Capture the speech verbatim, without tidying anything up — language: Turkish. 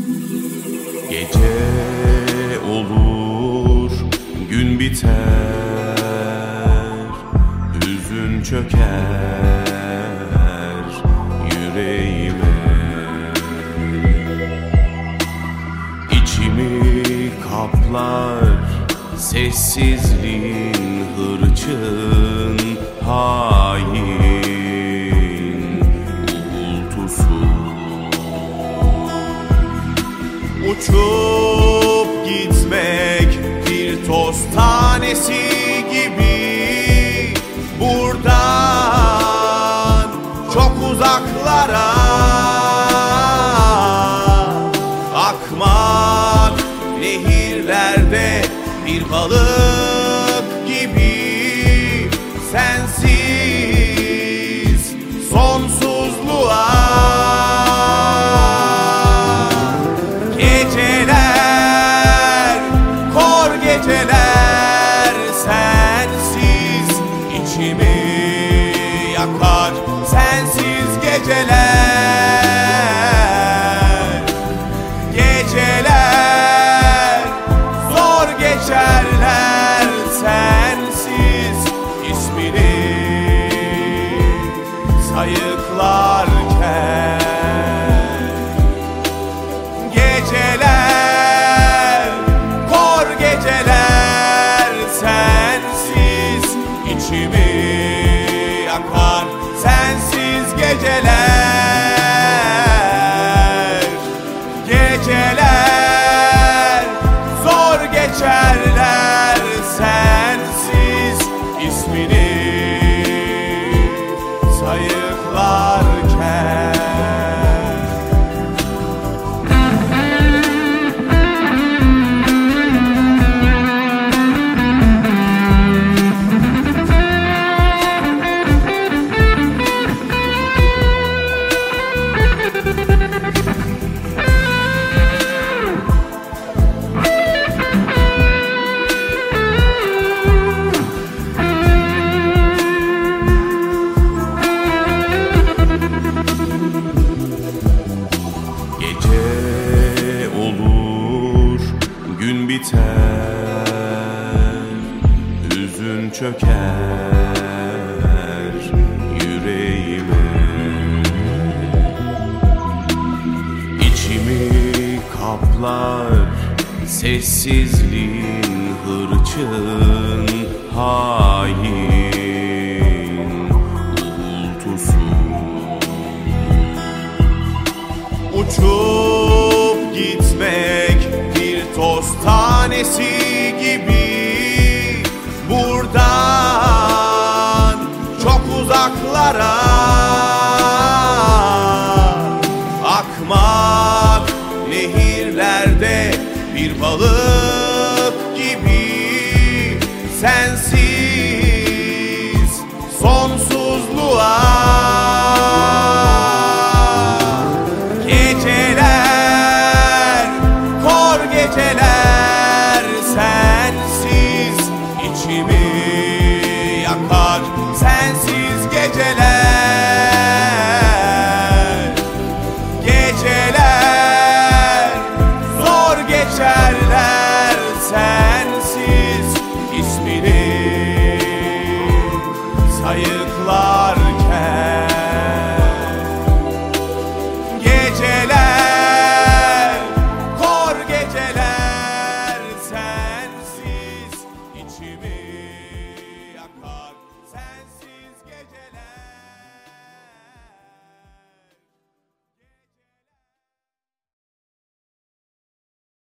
Gece olur, gün biter, hüzün çöker yüreğime. İçimi kaplar sessizliğin, hırçın, hain uğultusu. Uçup gitmek bir toz tanesi gibi, buradan çok uzaklara akmak, nehirlerde bir balık gibi, sensiz sonsuzluğa. Geceler, kor geceler, sensiz içimi yakar, sensiz geceler. Geceler zor geçerler, sensiz ismini sayıklarken. Geceler, kor geceler, sensiz içimi yakar, sensiz geceler. Geceler zor geçerler, sensiz ismini sayıklarken. Gece olur, gün biter, hüzün çöker yüreğime. İçimi kaplar sessizliğin, hırçın, hain uğultusu. Uçup gitmek bir toz tanesi gibi, buradan çok uzaklara akmak, nehirlerde bir balık